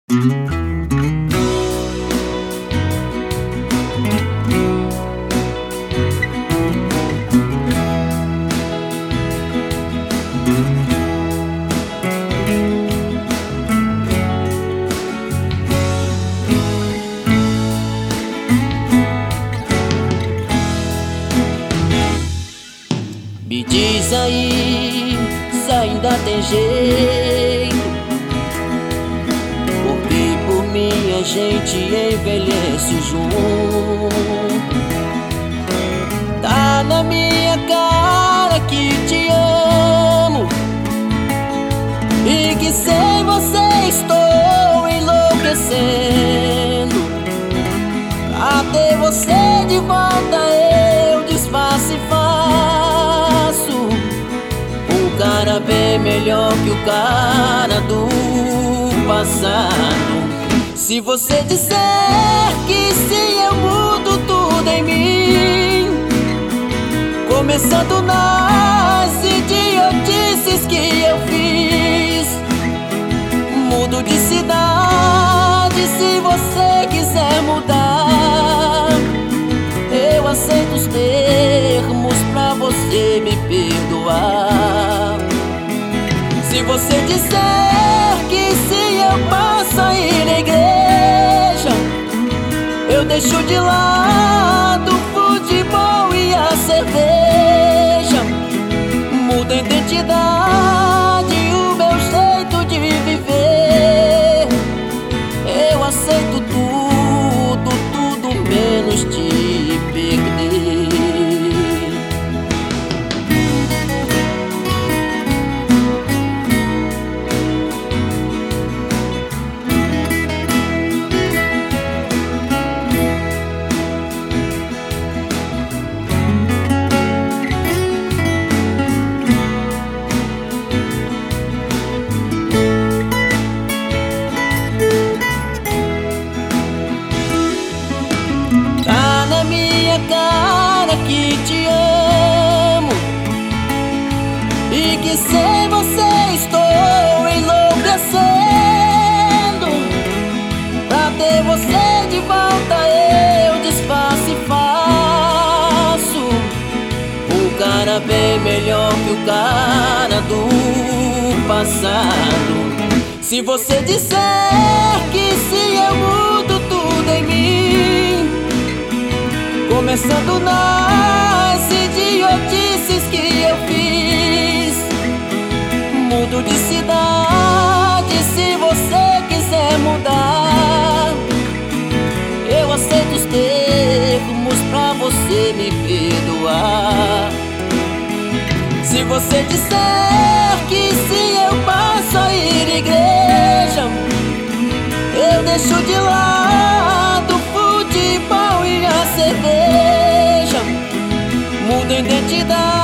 Me diz aí se ainda tem jeito, porque por mim a gente envelhece junto. Tá na minha cara que te amo e que sem você estou enlouquecendo. Pra ter você de volta eu desfaço e faço um cara bem melhor que o cara do passado. Se você disser que sim, eu mudo tudo em mim, começando nas idiotices que eu fiz. Mudo de cidade se você quiser mudar. Eu aceito os termos pra você me perdoar. Se você disser que sim, eu passo a ir na igreja, eu deixo de lado o futebol e a cerveja. Muda a identidade, o meu jeito de viver. Eu aceito tudo, tudo menos te perder. Cara que te amo e que sem você estou enlouquecendo. Pra ter você de volta eu desfaço e faço um cara bem melhor que o cara do passado. Se você disser que sim, eu mudo tudo em mim, começando nas idiotices que eu fiz. Mudo de cidade se você quiser mudar. Eu aceito os termos pra você me perdoar. Se você disser que sim, eu passo a ir à igreja, eu deixo de lado o futebol e a cerveja. Muda a identidade,